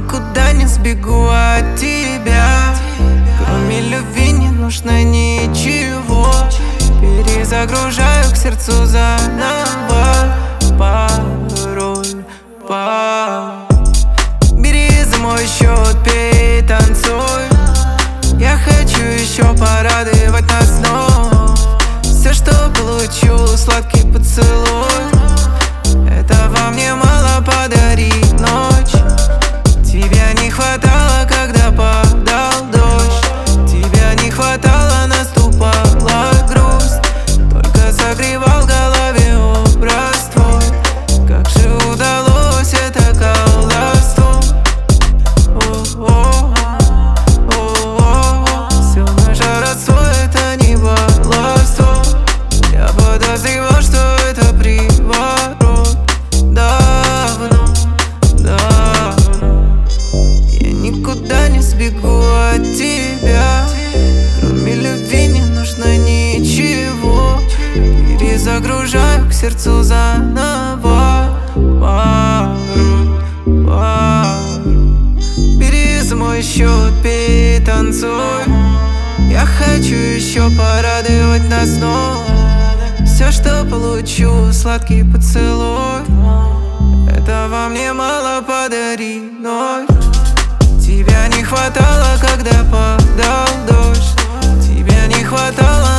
никуда не сбегу от тебя. Кроме любви не нужно ничего. Перезагружаю к сердцу заново. Пароль, бери за мой счет, пей, танцуй. Я хочу еще порадовать нас вновь. Все, что получу, сладкий поцелуй. Этого мне мало, подари ночь. Тебя не хватало, когда падал дождь. Тебя не хватало, наступала грусть. Только согревал в голове образ твой. Как же удалось это колдовство. Все наше родство — это не баловство. Я подозревал, что это приворот. Давно. Я никуда не сбегу от тебя. Кроме любви не нужно ничего. Перезагружаю к сердцу заново. Бери за мой счет, пей, танцуй. Я хочу еще порадовать нас вновь. Все, что получу, сладкий поцелуй. Этого мне мало, подари ночь. Тебя не хватало, когда падал дождь. Тебя не хватало,